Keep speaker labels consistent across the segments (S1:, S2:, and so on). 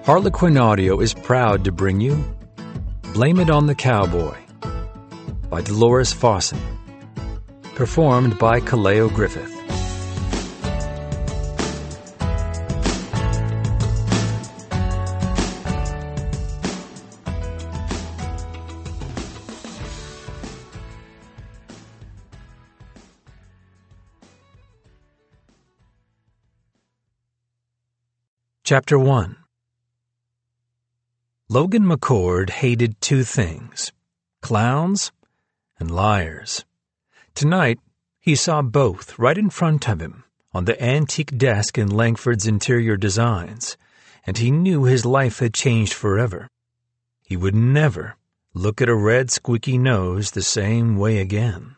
S1: Harlequin Audio is proud to bring you Blame It on the Cowboy by Dolores Fawson, performed by Kaleo Griffith. Chapter 1. Logan McCord hated two things: clowns and liars. Tonight, he saw both right in front of him on the antique desk in Langford's Interior Designs, and he knew his life had changed forever. He would never look at a red squeaky nose the same way again.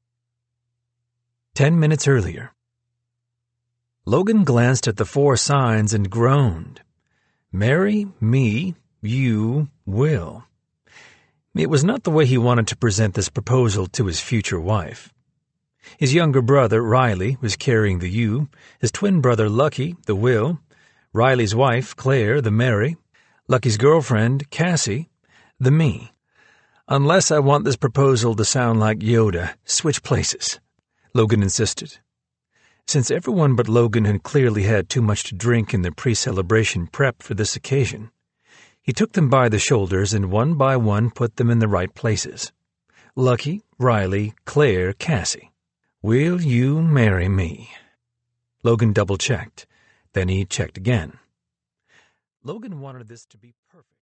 S1: 10 minutes earlier, Logan glanced at the 4 signs and groaned. Marry me, you will. It was not the way he wanted to present this proposal to his future wife. His younger brother, Riley, was carrying the you, his twin brother, Lucky, the will, Riley's wife, Claire, the Mary, Lucky's girlfriend, Cassie, the me. Unless I want this proposal to sound like Yoda, switch places, Logan insisted. Since everyone but Logan had clearly had too much to drink in the pre-celebration prep for this occasion, he took them by the shoulders and one by one put them in the right places. Lucky, Riley, Claire, Cassie. Will you marry me? Logan double-checked. Then he checked again. Logan wanted this to be perfect.